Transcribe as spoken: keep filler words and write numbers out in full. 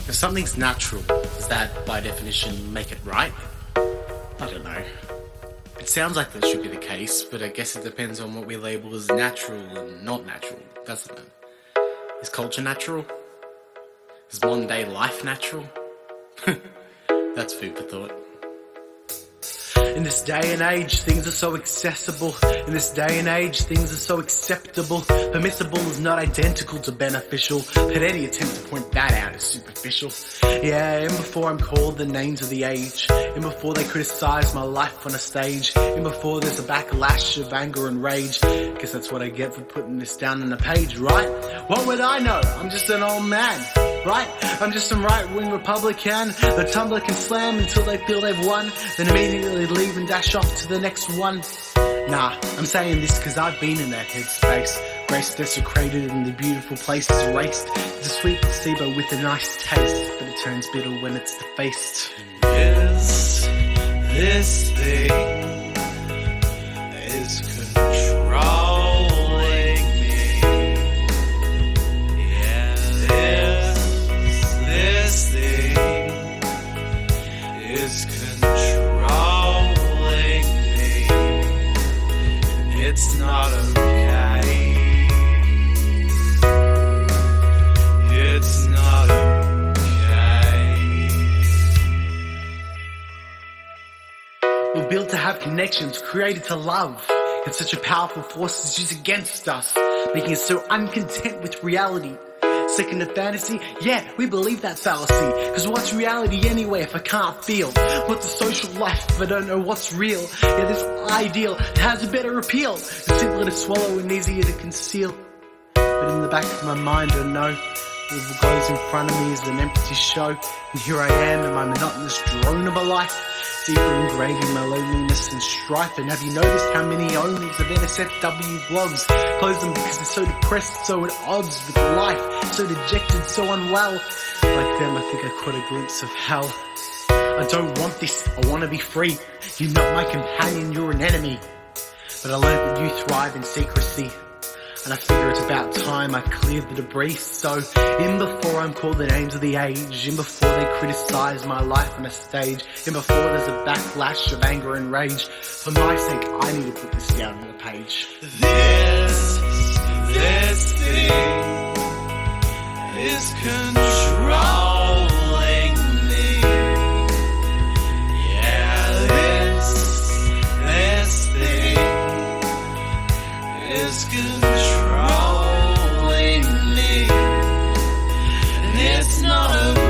If something's natural, does that, by definition, make it right? I don't know. It sounds like that should be the case, but I guess it depends on what we label as natural and not natural, doesn't it? Is culture natural? Is modern day life natural? That's food for thought. In this day and age, things are so accessible. In this day and age, things are so acceptable. Permissible is not identical to beneficial, but any attempt to point that out is superficial. Yeah, and before I'm called the names of the age, and before they criticize my life on a stage, and before there's a backlash of anger and rage, guess that's what I get for putting this down on the page, right? What would I know? I'm just an old man, right? I'm just some right-wing Republican. The Tumblr can slam until they feel they've won, then immediately leave and dash off to the next one. Nah, I'm saying this cause I've been in that headspace. Grace desecrated and the beautiful place is erased. It's a sweet placebo with a nice taste, but it turns bitter when it's defaced. Yes, this thing is controlling me. Yeah, this, this thing is controlling me. It's not okay. It's not okay. We're built to have connections, created to love. And such a powerful force is used against us, making us so uncontent with reality. Second to fantasy? Yeah, we believe that fallacy. Cause what's reality anyway if I can't feel? What's a social life if I don't know what's real? Yeah, this ideal has a better appeal. It's simpler to swallow and easier to conceal. But in the back of my mind I know what goes in front of me is an empty show. And here I am in my monotonous drone of a life, deeper ingrained in my loneliness and strife. And have you noticed how many owners of N S F W blogs close them because they're so depressed, so at odds with life, so dejected, so unwell? Like them, I think I caught a glimpse of hell. I don't want this, I want to be free. You're not my companion, you're an enemy. But I learned that you thrive in secrecy, and I figure it's about time I cleared the debris. So, in before I'm called the names of the age, in before they criticize my life on a stage, in before there's a backlash of anger and rage, for my sake, I need to put this down on the page. This, this thing is controlling me. Yeah, this, this thing is controlling me. And it's not a